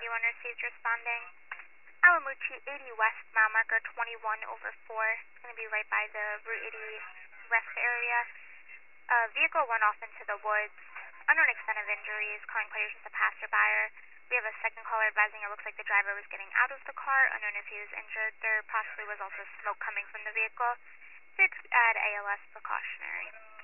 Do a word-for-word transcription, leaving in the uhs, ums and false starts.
ninety-one received responding. Alamuchi eighty west, mile marker twenty-one over four. It's going to be right by the Route eighty rest area. Uh, vehicle went off into the woods. Unknown extent of injuries, calling players just a passerby. We have a second caller advising it looks like the driver was getting out of the car. Unknown if he was injured. There possibly was also smoke coming from the vehicle. six add A L S precautionary.